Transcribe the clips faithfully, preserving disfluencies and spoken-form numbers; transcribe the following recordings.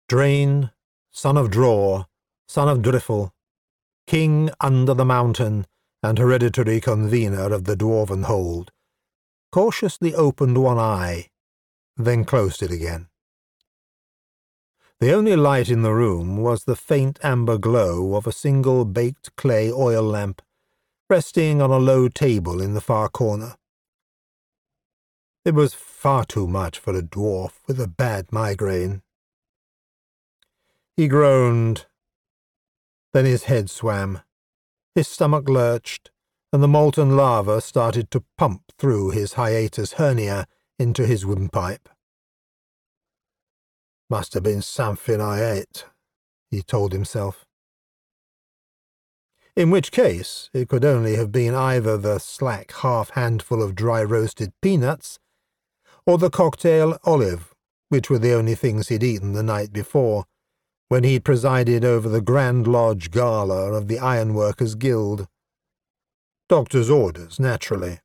Drain, son of Draw, son of Driffle, king under the mountain and hereditary convener of the dwarven hold, cautiously opened one eye, then closed it again. The only light in the room was the faint amber glow of a single baked clay oil lamp resting on a low table in the far corner. It was far too much for a dwarf with a bad migraine. He groaned. Then his head swam, his stomach lurched, and the molten lava started to pump through his hiatus hernia into his windpipe. Must have been something I ate, he told himself. In which case it could only have been either the slack half-handful of dry-roasted peanuts or the cocktail olive, which were the only things he'd eaten the night before, when he'd presided over the Grand Lodge Gala of the Ironworkers' Guild. Doctor's orders, naturally.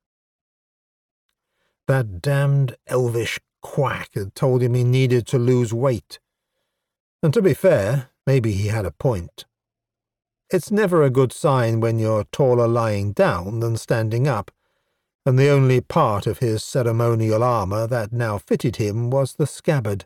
That damned elvish quack had told him he needed to lose weight. And to be fair, maybe he had a point. It's never a good sign when you're taller lying down than standing up, and the only part of his ceremonial armour that now fitted him was the scabbard.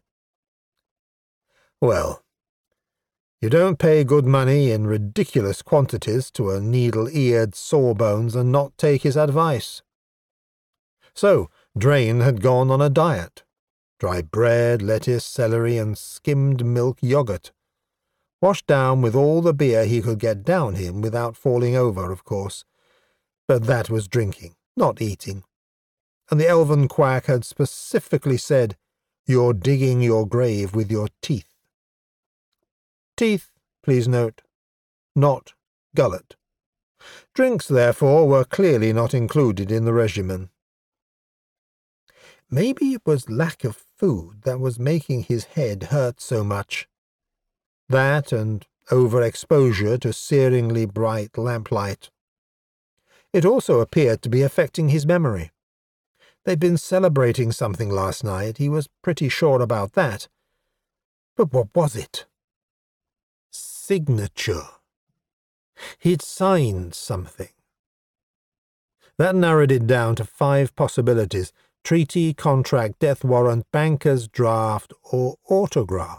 Well, you don't pay good money in ridiculous quantities to a needle-eared sawbones and not take his advice. So Drain had gone on a diet. Dry bread, lettuce, celery, and skimmed milk yoghurt. Washed down with all the beer he could get down him without falling over, of course. But that was drinking, not eating. And the elven quack had specifically said, "You're digging your grave with your teeth." Teeth, please note, not gullet. Drinks, therefore, were clearly not included in the regimen. Maybe it was lack of food that was making his head hurt so much. That and overexposure to searingly bright lamplight. It also appeared to be affecting his memory. They'd been celebrating something last night, he was pretty sure about that. But what was it? Signature. He'd signed something. That narrowed it down to five possibilities: treaty, contract, death warrant, banker's draft, or autograph.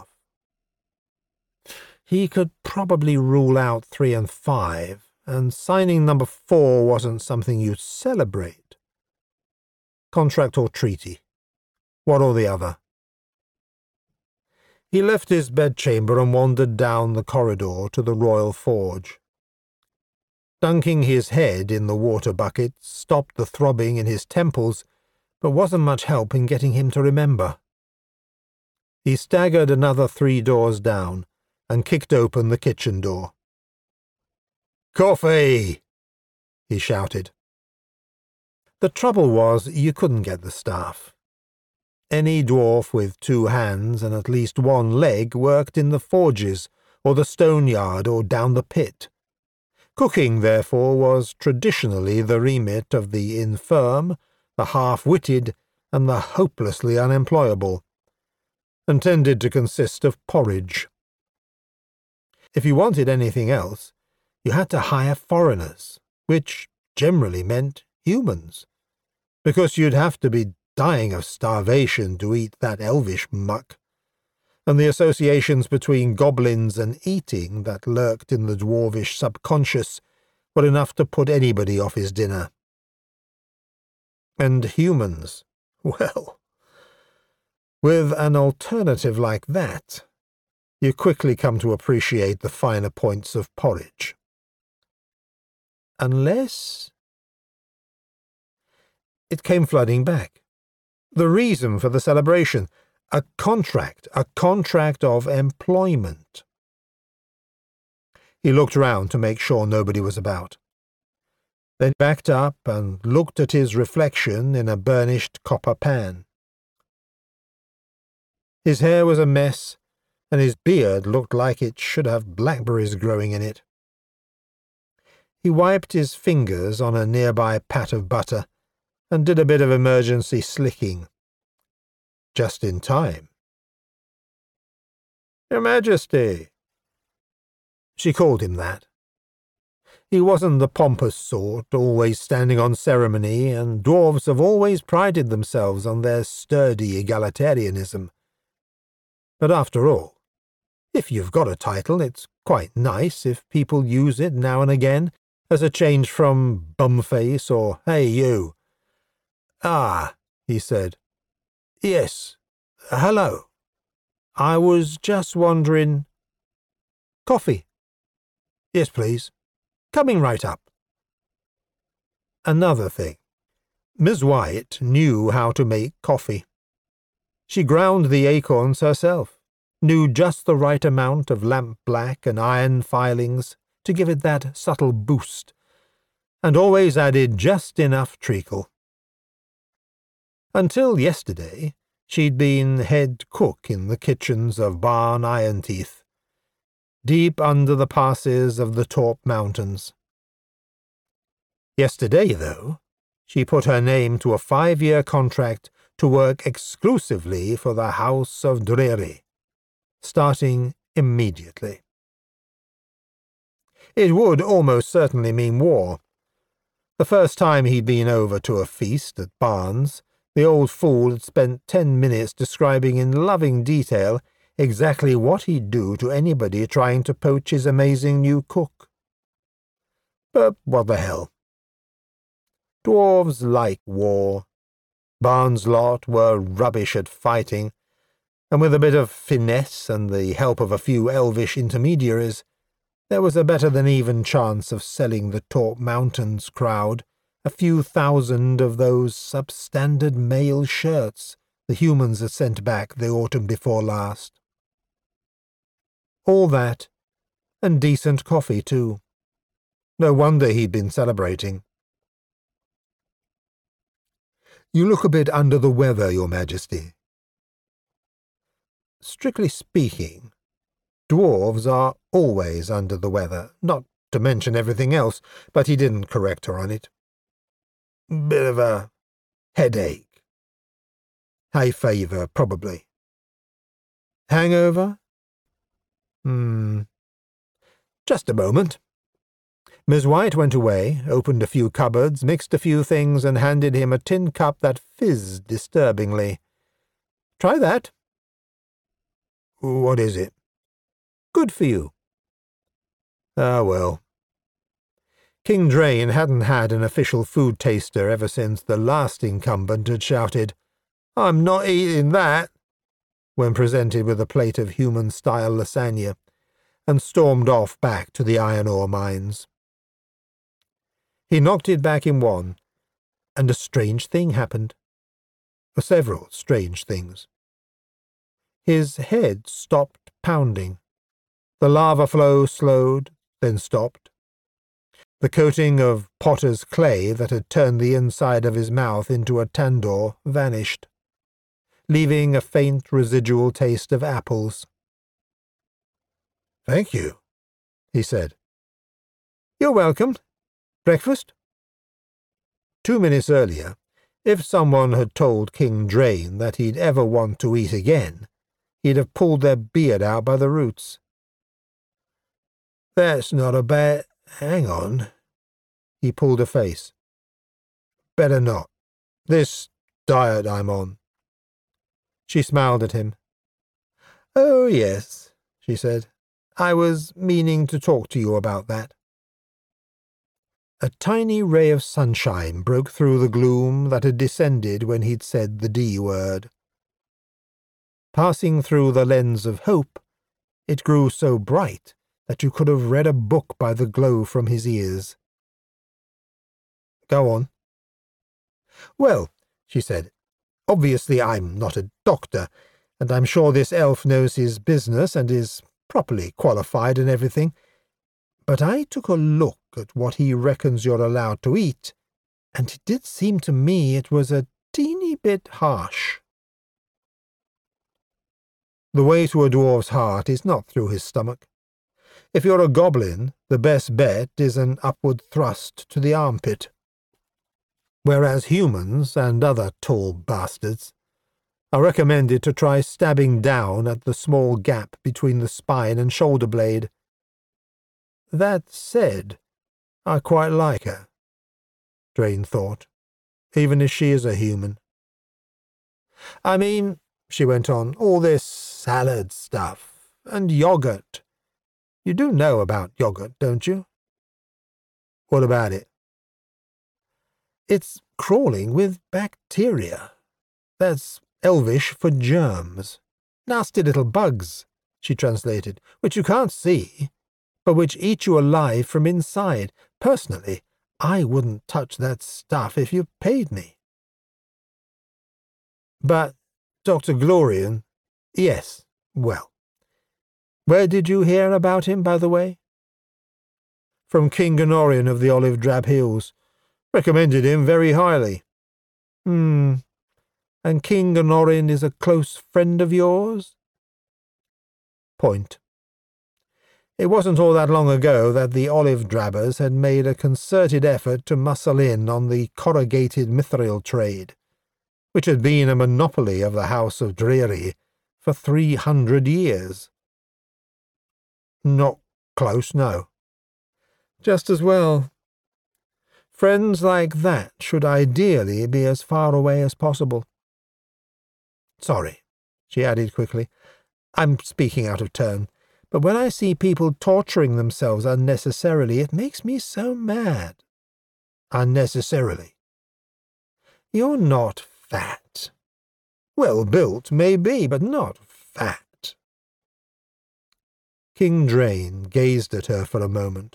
He could probably rule out three and five, and signing number four wasn't something you'd celebrate. Contract or treaty? One or the other. He left his bedchamber and wandered down the corridor to the Royal Forge. Dunking his head in the water bucket stopped the throbbing in his temples, but wasn't much help in getting him to remember. He staggered another three doors down and kicked open the kitchen door. "Coffee!" he shouted. The trouble was you couldn't get the staff. Any dwarf with two hands and at least one leg worked in the forges or the stone yard or down the pit. Cooking, therefore, was traditionally the remit of the infirm, the half-witted, and the hopelessly unemployable, and tended to consist of porridge. If you wanted anything else, you had to hire foreigners, which generally meant humans, because you'd have to be dying of starvation to eat that elvish muck, and the associations between goblins and eating that lurked in the dwarvish subconscious were enough to put anybody off his dinner. And humans, well, with an alternative like that, you quickly come to appreciate the finer points of porridge. Unless... It came flooding back. The reason for the celebration, a contract, a contract of employment. He looked round to make sure nobody was about. Then backed up and looked at his reflection in a burnished copper pan. His hair was a mess, and his beard looked like it should have blackberries growing in it. He wiped his fingers on a nearby pat of butter and did a bit of emergency slicking. Just in time. Your Majesty. She called him that. He wasn't the pompous sort, always standing on ceremony, and dwarves have always prided themselves on their sturdy egalitarianism. But after all, if you've got a title, it's quite nice if people use it now and again as a change from bumface or hey you. Ah, he said. Yes, hello. I was just wondering. Coffee? Yes, please. Coming right up. Another thing. Miss White knew how to make coffee. She ground the acorns herself, knew just the right amount of lamp-black and iron filings to give it that subtle boost, and always added just enough treacle. Until yesterday, she'd been head cook in the kitchens of Barn Ironteeth, deep under the passes of the Torp Mountains. Yesterday, though, she put her name to a five-year contract to work exclusively for the House of Drury, starting immediately. It would almost certainly mean war. The first time he'd been over to a feast at Barnes, the old fool had spent ten minutes describing in loving detail exactly what he'd do to anybody trying to poach his amazing new cook. But what the hell? Dwarves like war. Barnes' lot were rubbish at fighting, and with a bit of finesse and the help of a few elvish intermediaries, there was a better-than-even chance of selling the Torp Mountains crowd a few thousand of those substandard mail shirts the humans had sent back the autumn before last. All that, and decent coffee, too. No wonder he'd been celebrating. You look a bit under the weather, Your Majesty. Strictly speaking, dwarves are always under the weather, not to mention everything else, but he didn't correct her on it. Bit of a headache. Hay fever, probably. Hangover? Hmm. Just a moment. Miss White went away, opened a few cupboards, mixed a few things, and handed him a tin cup that fizzed disturbingly. Try that. What is it? Good for you. Ah, well. King Drain hadn't had an official food taster ever since the last incumbent had shouted, "I'm not eating that," when presented with a plate of human-style lasagna, and stormed off back to the iron ore mines. He knocked it back in one, and a strange thing happened. Or several strange things. His head stopped pounding. The lava flow slowed, then stopped. The coating of potter's clay that had turned the inside of his mouth into a tandoor vanished, leaving a faint residual taste of apples. "Thank you," he said. "You're welcome. Breakfast?" Two minutes earlier, if someone had told King Drain that he'd ever want to eat again, he'd have pulled their beard out by the roots. "That's not a bad... Hang on." He pulled a face. "Better not. This diet I'm on." She smiled at him. "Oh, yes," she said. "I was meaning to talk to you about that." A tiny ray of sunshine broke through the gloom that had descended when he'd said the D word. Passing through the lens of hope, it grew so bright that you could have read a book by the glow from his ears. "Go on." "Well," she said, "obviously I'm not a doctor, and I'm sure this elf knows his business and is properly qualified and everything, but I took a look at what he reckons you're allowed to eat, and it did seem to me it was a teeny bit harsh." The way to a dwarf's heart is not through his stomach. If you're a goblin, the best bet is an upward thrust to the armpit. Whereas humans, and other tall bastards, I recommended to try stabbing down at the small gap between the spine and shoulder blade. That said, I quite like her, Drain thought, even if she is a human. I mean, she went on, all this salad stuff, and yogurt. You do know about yogurt, don't you? What about it? It's crawling with bacteria. That's Elvish for germs. Nasty little bugs, she translated, which you can't see, but which eat you alive from inside. Personally, I wouldn't touch that stuff if you paid me. But Doctor Glorian, yes, well. Where did you hear about him, by the way? From King Gonorian of the Olive Drab Hills. Recommended him very highly. Hmm. And King Gonorian is a close friend of yours? Point. It wasn't all that long ago that the Olive Drabbers had made a concerted effort to muscle in on the corrugated mithril trade, which had been a monopoly of the House of Dreary for three hundred years. Not close, no. Just as well. Friends like that should ideally be as far away as possible. Sorry, she added quickly. I'm speaking out of turn, but when I see people torturing themselves unnecessarily, it makes me so mad. Unnecessarily. You're not fat. Well built, maybe, but not fat. King Drain gazed at her for a moment.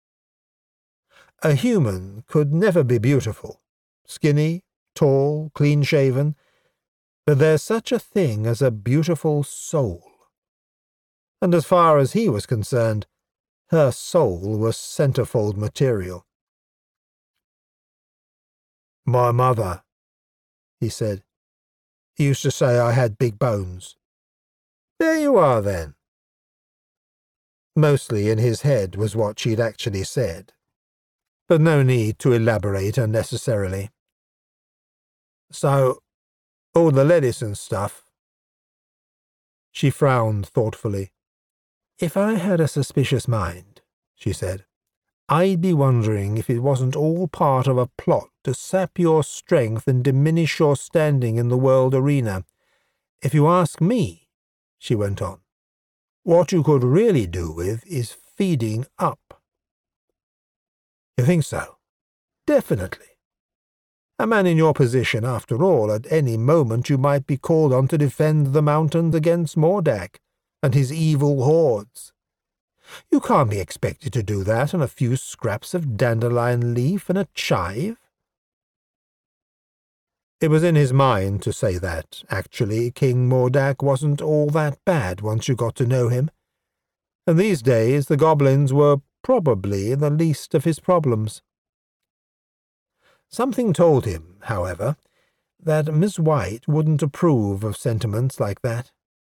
A human could never be beautiful, skinny, tall, clean-shaven, but there's such a thing as a beautiful soul. And as far as he was concerned, her soul was centerfold material. My mother, he said, used to say I had big bones. There you are, then. Mostly in his head was what she'd actually said, but no need to elaborate unnecessarily. So, all the lettuce and stuff. She frowned thoughtfully. If I had a suspicious mind, she said, I'd be wondering if it wasn't all part of a plot to sap your strength and diminish your standing in the world arena. If you ask me, she went on, what you could really do with is feeding up. You think so? Definitely. A man in your position, after all, at any moment you might be called on to defend the mountains against Mordak and his evil hordes. You can't be expected to do that on a few scraps of dandelion leaf and a chive. It was in his mind to say that, actually, King Mordak wasn't all that bad once you got to know him, and these days the goblins were probably the least of his problems. Something told him, however, that Miss White wouldn't approve of sentiments like that.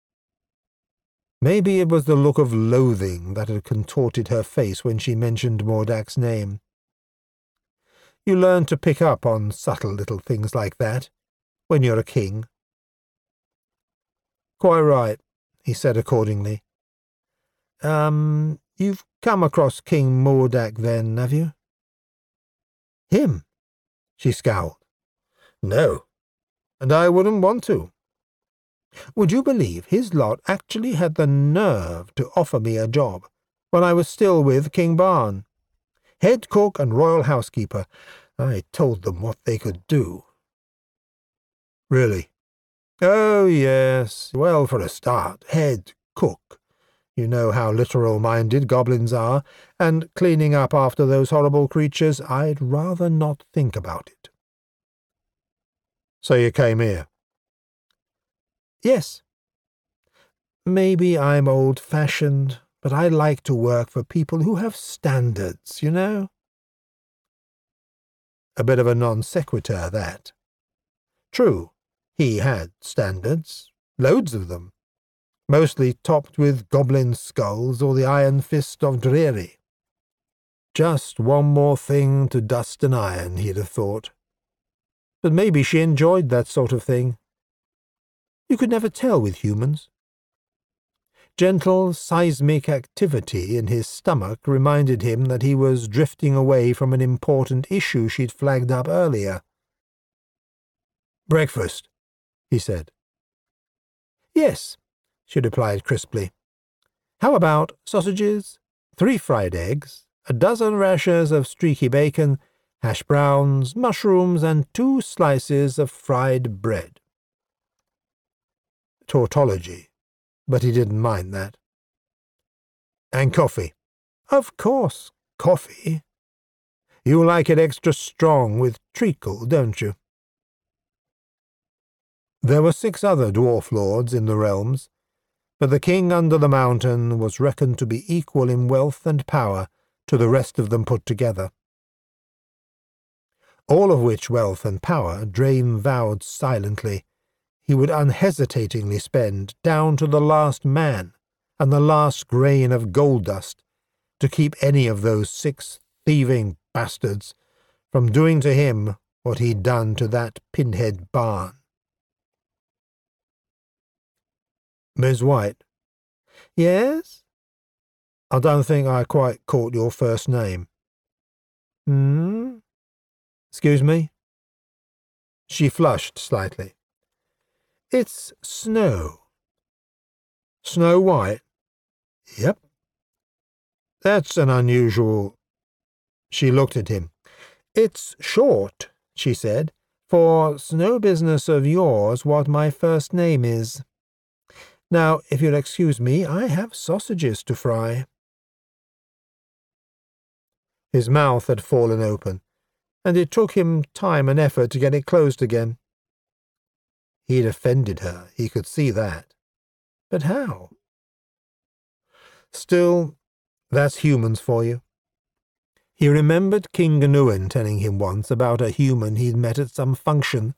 Maybe it was the look of loathing that had contorted her face when she mentioned Mordak's name. You learn to pick up on subtle little things like that when you're a king. Quite right, he said accordingly. Um, you've come across King Mordak then, have you? Him? She scowled. No, and I wouldn't want to. Would you believe his lot actually had the nerve to offer me a job when I was still with King Barn? Head cook and royal housekeeper. I told them what they could do. Really? Oh, yes. Well, for a start, head cook. You know how literal-minded goblins are, and cleaning up after those horrible creatures, I'd rather not think about it. So you came here? Yes. Maybe I'm old-fashioned, but I like to work for people who have standards, you know? A bit of a non sequitur, that. True, he had standards, loads of them, mostly topped with goblin skulls or the iron fist of Dreary. Just one more thing to dust and iron, he'd have thought. But maybe she enjoyed that sort of thing. You could never tell with humans. Gentle seismic activity in his stomach reminded him that he was drifting away from an important issue she'd flagged up earlier. "Breakfast," he said. "Yes," she replied crisply. "How about sausages, three fried eggs, a dozen rashers of streaky bacon, hash browns, mushrooms, and two slices of fried bread?" Tautology, but he didn't mind that. "And coffee." "Of course, coffee. You like it extra strong with treacle, don't you?" There were six other dwarf lords in the realms, but the king under the mountain was reckoned to be equal in wealth and power to the rest of them put together. All of which wealth and power Drain vowed silently he would unhesitatingly spend down to the last man and the last grain of gold dust to keep any of those six thieving bastards from doing to him what he'd done to that pinhead barn. "Miss White." "Yes?" "I don't think I quite caught your first name." "Hmm? Excuse me?" She flushed slightly. "It's Snow." "Snow White?" "Yep." "That's an unusual—" She looked at him. "It's short," she said, "for Snow business of yours what my first name is. Now, if you'll excuse me, I have sausages to fry." His mouth had fallen open, and it took him time and effort to get it closed again. He'd offended her, he could see that. But how? Still, that's humans for you. He remembered King Ganuen telling him once about a human he'd met at some function.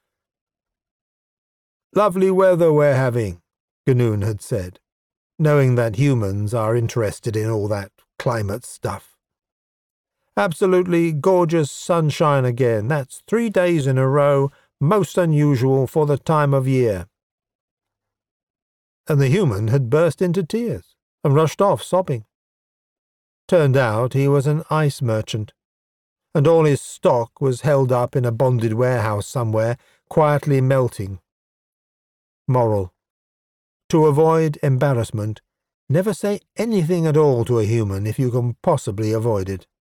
"Lovely weather we're having," Ganuen had said, knowing that humans are interested in all that climate stuff. "Absolutely gorgeous sunshine again. That's three days in a row, most unusual for the time of year." And the human had burst into tears and rushed off sobbing. Turned out he was an ice merchant, and all his stock was held up in a bonded warehouse somewhere, quietly melting. Moral: to avoid embarrassment, never say anything at all to a human if you can possibly avoid it.